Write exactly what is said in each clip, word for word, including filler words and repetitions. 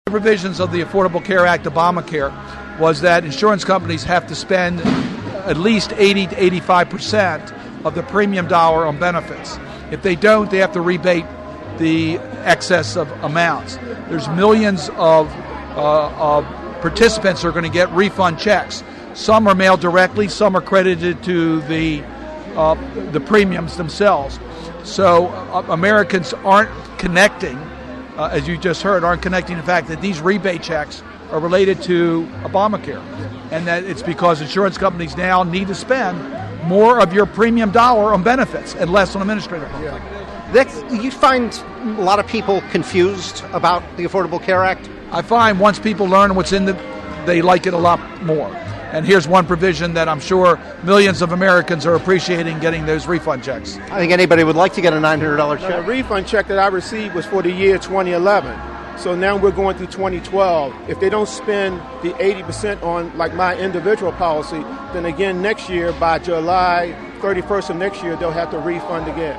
The provisions of the Affordable Care Act, Obamacare, was that insurance companies have to spend at least eighty to eighty-five percent of the premium dollar on benefits. If they don't, they have to rebate the excess of amounts. There's millions of, uh, of participants who are going to get refund checks. Some are mailed directly, some are credited to the uh, the premiums themselves. So uh, Americans aren't connecting, uh, as you just heard, aren't connecting the fact that these rebate checks are related to Obamacare, and that it's because insurance companies now need to spend more of your premium dollar on benefits and less on administrative costs. Yeah. That's, you find a lot of people confused about the Affordable Care Act? I find once people learn what's in it, they like it a lot more. And here's one provision that I'm sure millions of Americans are appreciating, getting those refund checks. I think anybody would like to get a nine hundred dollars check. Now, the refund check that I received was for the year twenty eleven. So now we're going through twenty twelve. If they don't spend the eighty percent on like my individual policy, then again next year, by July thirty-first of next year, they'll have to refund again.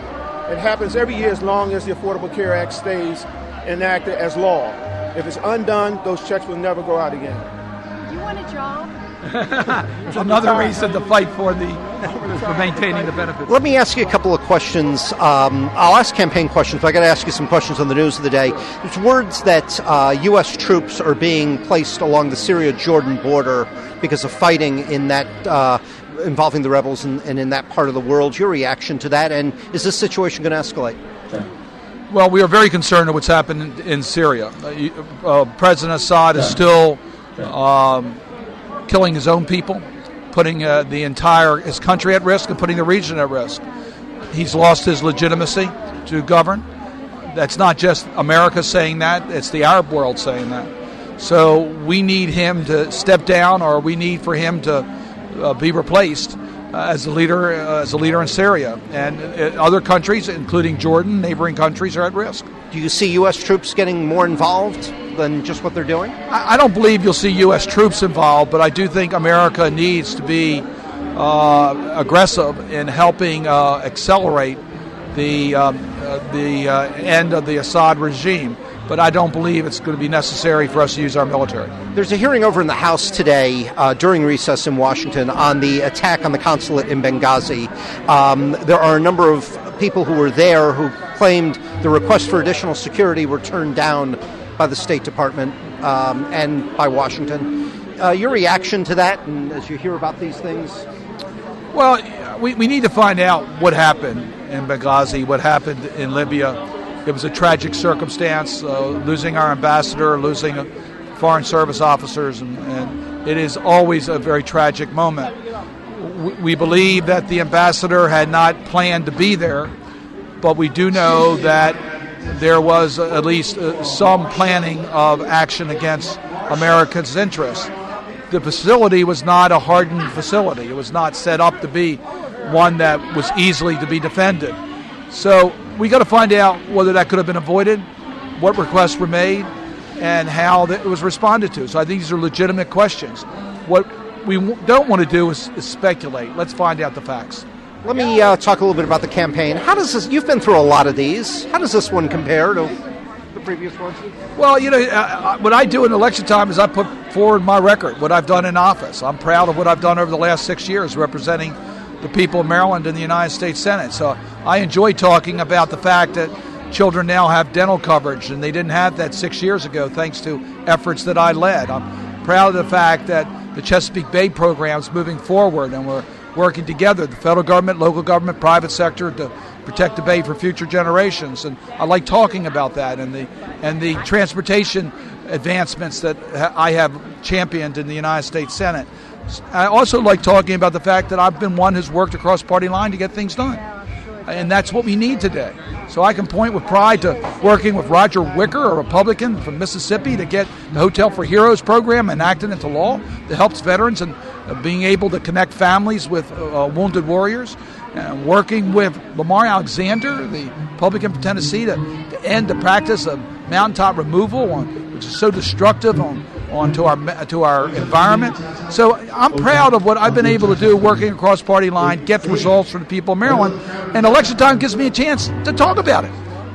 It happens every year as long as the Affordable Care Act stays enacted as law. If it's undone, those checks will never go out again. Do you want a job? It's another reason to fight for the for maintaining the benefits. Let me ask you a couple of questions. Um, I'll ask campaign questions, but I got to ask you some questions on the news of the day. There's words that uh, U S troops are being placed along the Syria-Jordan border because of fighting in that uh, involving the rebels and, and in that part of the world. Your reaction to that, and is this situation going to escalate? Well, we are very concerned at what's happened in, in Syria. Uh, uh, President Assad is still um, killing his own people, putting uh, the entire his country at risk and putting the region at risk. He's lost his legitimacy to govern. That's not just America saying that, it's the Arab world saying that. So we need him to step down, or we need for him to uh, be replaced uh, as a leader uh, as a leader in Syria. And uh, other countries, including Jordan, neighboring countries, are at risk. Do you see U S troops getting more involved than just what they're doing? I, I don't believe you'll see U S troops involved, but I do think America needs to be uh, aggressive in helping uh, accelerate the um, uh, the uh, end of the Assad regime. But I don't believe it's going to be necessary for us to use our military. There's a hearing over in the House today uh, during recess in Washington on the attack on the consulate in Benghazi. Um, there are a number of people who were there who claimed the requests for additional security were turned down by the State Department um, and by Washington. Uh, your reaction to that, and as you hear about these things? Well, we, we need to find out what happened in Benghazi, what happened in Libya. It was a tragic circumstance, uh, losing our ambassador, losing uh, foreign service officers, and, and it is always a very tragic moment. We, we believe that the ambassador had not planned to be there, but we do know that there was uh, at least uh, some planning of action against Americans' interests. The facility was not a hardened facility. It was not set up to be one that was easily to be defended. So we got to find out whether that could have been avoided, what requests were made, and how it was responded to. So I think these are legitimate questions. What we don't want to do is, is speculate. Let's find out the facts. Let me uh, talk a little bit about the campaign. How does this? You've been through a lot of these. How does this one compare to the previous ones? Well, you know, uh, what I do in election time is I put forward my record, what I've done in office. I'm proud of what I've done over the last six years representing the people of Maryland in the United States Senate. So I enjoy talking about the fact that children now have dental coverage, and they didn't have that six years ago thanks to efforts that I led. I'm proud of the fact that the Chesapeake Bay program is moving forward, and we're working together, the federal government, local government, private sector, to protect the Bay for future generations. And I like talking about that, and the and the transportation advancements that I have championed in the United States Senate. I also like talking about the fact that I've been one who's worked across party line to get things done. And that's what we need today. So I can point with pride to working with Roger Wicker, a Republican from Mississippi, to get the Hotel for Heroes program enacted into law that helps veterans and being able to connect families with uh, wounded warriors. And working with Lamar Alexander, the Republican from Tennessee, to, to end the practice of mountaintop removal, on, which is so destructive on onto our to our environment. So I'm proud of what I've been able to do working across party line, get results for the people of Maryland, and election time gives me a chance to talk about it.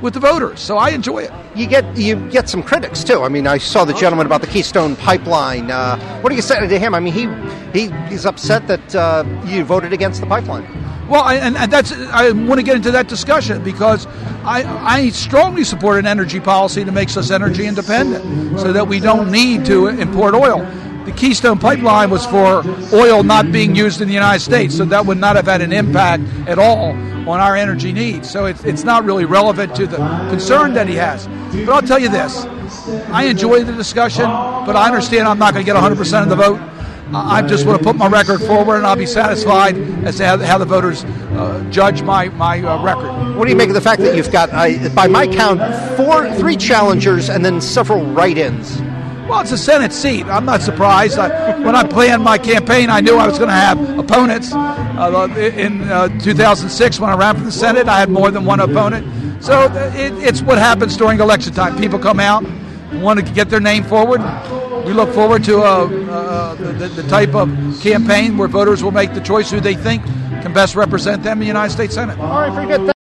with the voters. So I enjoy it. You get you get some critics too. I mean, I saw the gentleman about the Keystone Pipeline. Uh, what do you say to him? I mean, he he he's upset that uh, you voted against the pipeline. Well, I, and, and that's I want to get into that discussion because I, I strongly support an energy policy that makes us energy independent so that we don't need to import oil. The Keystone Pipeline was for oil not being used in the United States, so that would not have had an impact at all on our energy needs. So it's, it's not really relevant to the concern that he has. But I'll tell you this, I enjoy the discussion, but I understand I'm not going to get one hundred percent of the vote. I just want to put my record forward, and I'll be satisfied as to how, how the voters uh, judge my, my uh, record. What do you make of the fact that you've got, uh, by my count, four, three challengers and then several write-ins? Well, it's a Senate seat. I'm not surprised. I, when I planned my campaign, I knew I was going to have opponents. Uh, in uh, two thousand six, when I ran for the Senate, I had more than one opponent. So it, it's what happens during election time. People come out, want to get their name forward. We look forward to uh, uh, the, the type of campaign where voters will make the choice who they think can best represent them in the United States Senate. All right, very good.